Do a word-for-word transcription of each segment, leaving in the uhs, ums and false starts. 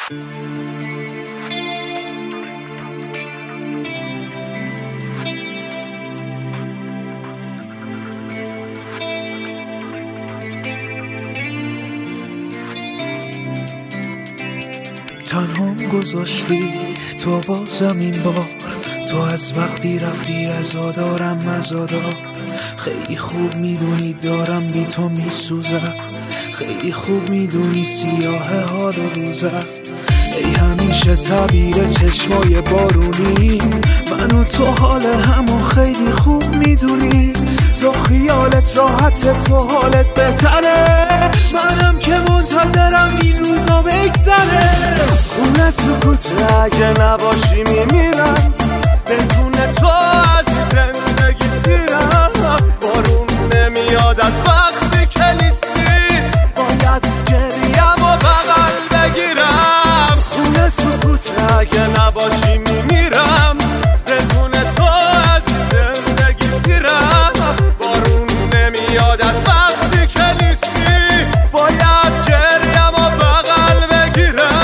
تنهام گذاشتی تو بازم این بار، تو از وقتی رفتی عزادارم مزادار. خیلی خوب میدونی دارم بی تو میسوزم، خیلی خوب میدونی سیاه حال روزم. ای همیشه تعبیر چشمای بارونی، من و تو حال همو خیلی خوب میدونی. تو خیالت راحت، تو حالت بهتره، منم که منتظرم این روزا بگذره. خونه سکوت اگه نباشی میمیرم، بدون تو از زندگی سیرم. بارون نمیاد از وقتی که نیستی، باید گریم و بغل بگیرم. خونه سکوت اگه نباشی میمیرم، بدون تو از زندگی سیرم. بارون نمیاد از وقتی که نیستی، باید گریم و بغل بگیرم.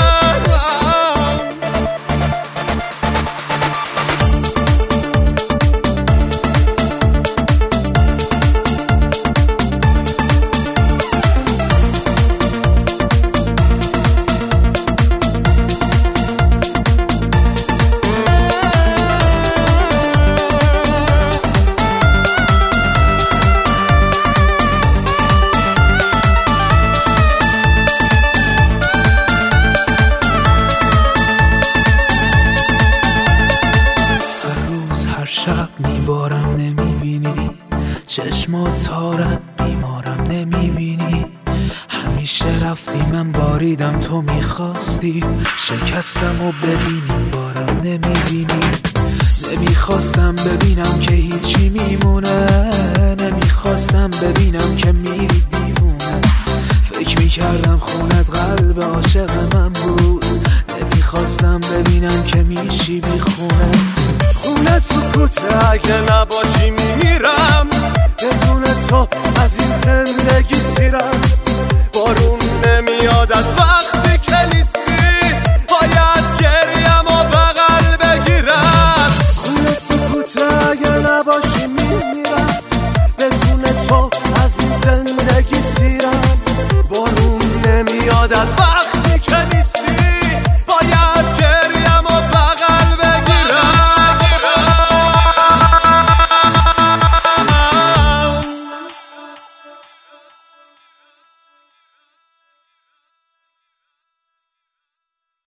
شب میبارم نمیبینی، چشمات تارم بیمارم نمیبینی. همیشه رفتی من باریدم تو میخواستی، شکستم و ببینیم بارم نمیبینی. نمیخواستم ببینم که هیچی میمونه، نمیخواستم ببینم که میری دیوونه. فکر میکردم خونت قلب عاشق من بود، نمیخواستم ببینم که میشی بی خونه. خونه سکوت اگه نباشی میمیرم، بدون تو از این زندگی سیرم.